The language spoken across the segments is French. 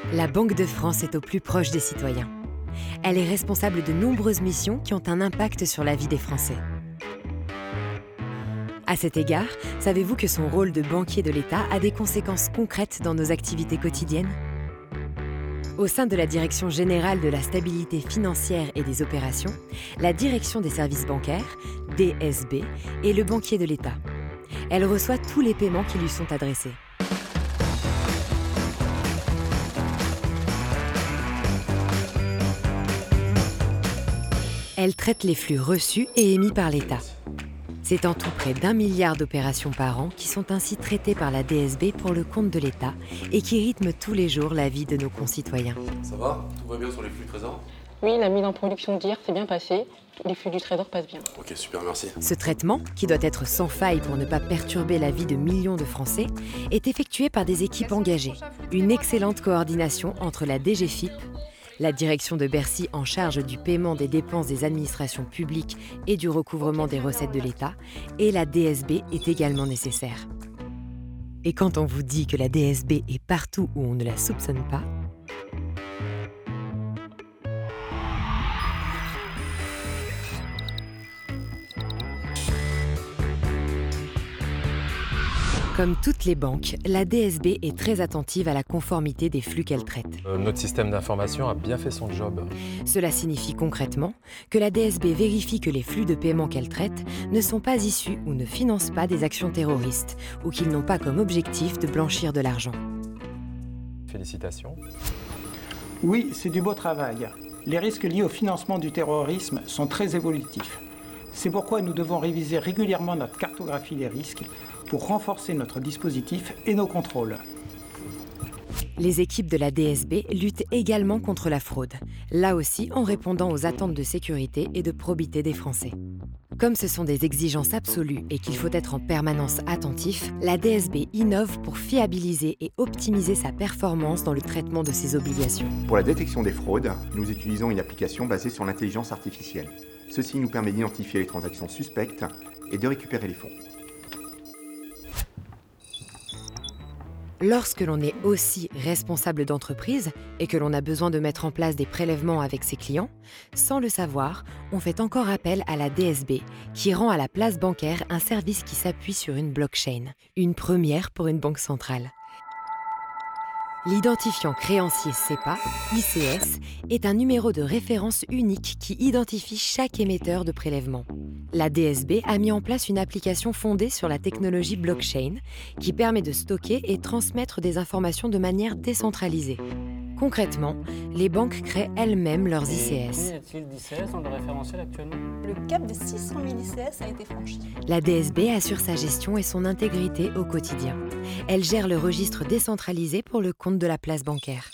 La Banque de France est au plus proche des citoyens. Elle est responsable de nombreuses missions qui ont un impact sur la vie des Français. À cet égard, savez-vous que son rôle de banquier de l'État a des conséquences concrètes dans nos activités quotidiennes ? Au sein de la Direction générale de la stabilité financière et des opérations, la Direction des services bancaires, DSB, est le banquier de l'État. Elle reçoit tous les paiements qui lui sont adressés. Elle traite les flux reçus et émis par l'État. C'est en tout près d'1 milliard d'opérations par an qui sont ainsi traitées par la DSB pour le compte de l'État et qui rythment tous les jours la vie de nos concitoyens. Ça va ? Tout va bien sur les flux Trésor ? Oui, la mise en production d'hier s'est bien passée. Les flux du Trésor passent bien. Ok, super, merci. Ce traitement, qui doit être sans faille pour ne pas perturber la vie de millions de Français, est effectué par des équipes engagées. Une excellente coordination entre la DGFiP, la direction de Bercy en charge du paiement des dépenses des administrations publiques et du recouvrement des recettes de l'État, et la DSB est également nécessaire. Et quand on vous dit que la DSB est partout où on ne la soupçonne pas, comme toutes les banques, la DSB est très attentive à la conformité des flux qu'elle traite. Notre système d'information a bien fait son job. Cela signifie concrètement que la DSB vérifie que les flux de paiement qu'elle traite ne sont pas issus ou ne financent pas des actions terroristes ou qu'ils n'ont pas comme objectif de blanchir de l'argent. Félicitations. Oui, c'est du beau travail. Les risques liés au financement du terrorisme sont très évolutifs. C'est pourquoi nous devons réviser régulièrement notre cartographie des risques pour renforcer notre dispositif et nos contrôles. Les équipes de la DSB luttent également contre la fraude, là aussi en répondant aux attentes de sécurité et de probité des Français. Comme ce sont des exigences absolues et qu'il faut être en permanence attentif, la DSB innove pour fiabiliser et optimiser sa performance dans le traitement de ses obligations. Pour la détection des fraudes, nous utilisons une application basée sur l'intelligence artificielle. Ceci nous permet d'identifier les transactions suspectes et de récupérer les fonds. Lorsque l'on est aussi responsable d'entreprise et que l'on a besoin de mettre en place des prélèvements avec ses clients, sans le savoir, on fait encore appel à la DSB, qui rend à la place bancaire un service qui s'appuie sur une blockchain, une première pour une banque centrale. L'identifiant créancier SEPA, ICS, est un numéro de référence unique qui identifie chaque émetteur de prélèvement. La DSB a mis en place une application fondée sur la technologie blockchain qui permet de stocker et transmettre des informations de manière décentralisée. Concrètement, les banques créent elles-mêmes leurs ICS. Combien y a-t-il d'ICS dans le référentiel actuellement ? Le cap de 600 000 ICS a été franchi. La DSB assure sa gestion et son intégrité au quotidien. Elle gère le registre décentralisé pour le compte de la place bancaire.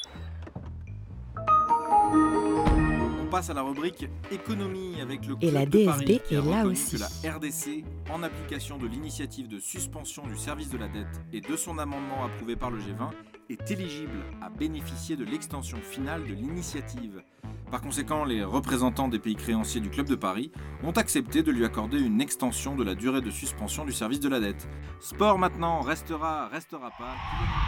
On passe à la rubrique économie avec le Et Club la de Paris DSB qui a est là reconnu aussi. que la RDC, en application de l'initiative de suspension du service de la dette et de son amendement approuvé par le G20, est éligible à bénéficier de l'extension finale de l'initiative. Par conséquent, les représentants des pays créanciers du Club de Paris ont accepté de lui accorder une extension de la durée de suspension du service de la dette. Sport maintenant, restera pas.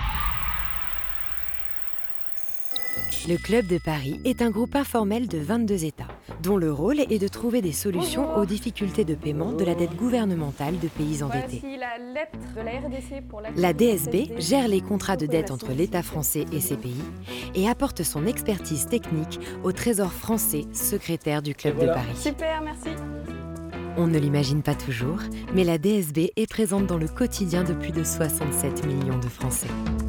Le Club de Paris est un groupe informel de 22 États, dont le rôle est de trouver des solutions aux difficultés de paiement de la dette gouvernementale de pays endettés. Voici la lettre de la RDC pour La DSB gère les contrats de dette entre l'État français et ces pays et apporte son expertise technique au Trésor français, secrétaire du Club de Paris. Super, merci. On ne l'imagine pas toujours, mais la DSB est présente dans le quotidien de plus de 67 millions de Français.